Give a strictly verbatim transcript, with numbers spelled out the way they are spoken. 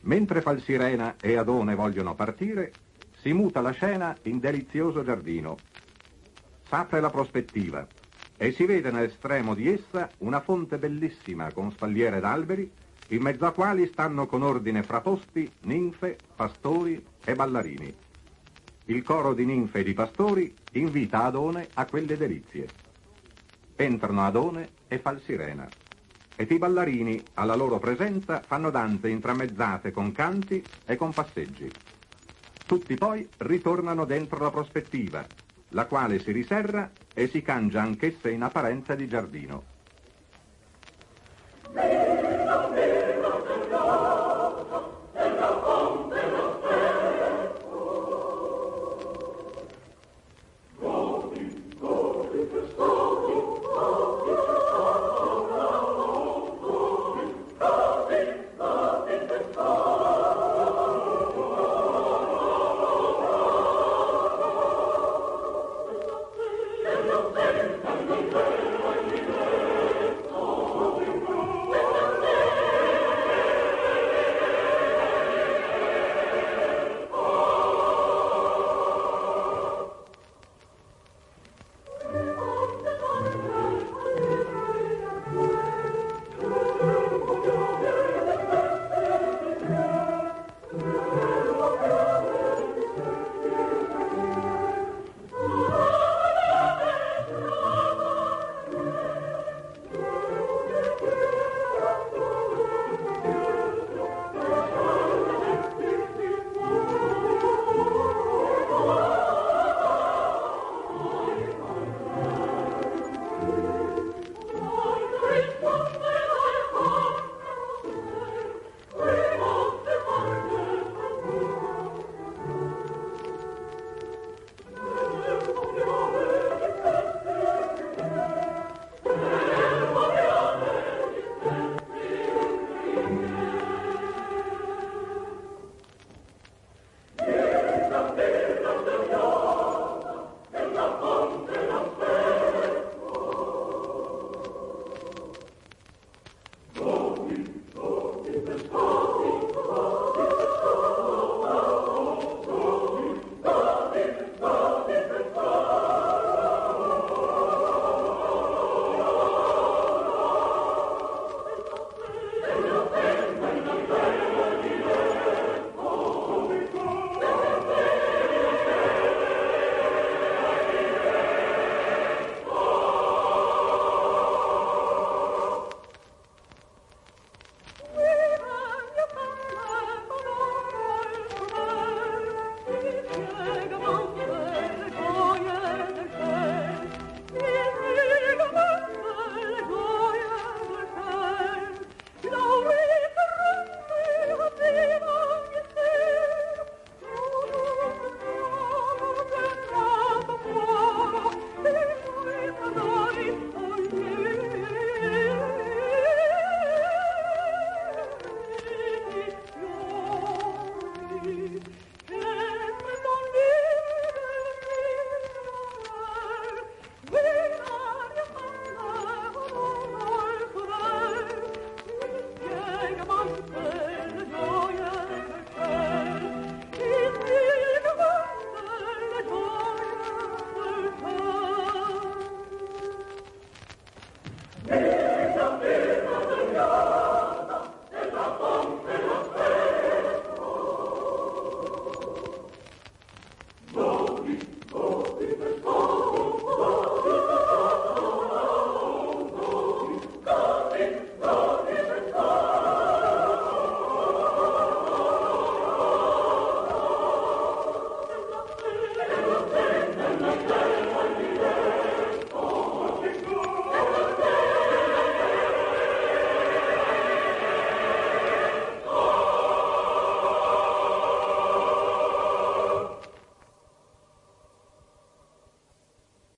Mentre Falsirena e Adone vogliono partire, si muta la scena in delizioso giardino. S'apre la prospettiva e si vede nell'estremo di essa una fonte bellissima con spalliere d'alberi, in mezzo a quali stanno con ordine fraposti ninfe, pastori e ballarini. Il coro di ninfe e di pastori invita Adone a quelle delizie. Entrano Adone e Falsirena. Ed i ballarini, alla loro presenza, fanno danze intramezzate con canti e con passeggi. Tutti poi ritornano dentro la prospettiva, la quale si riserra e si cangia anch'essa in apparenza di giardino.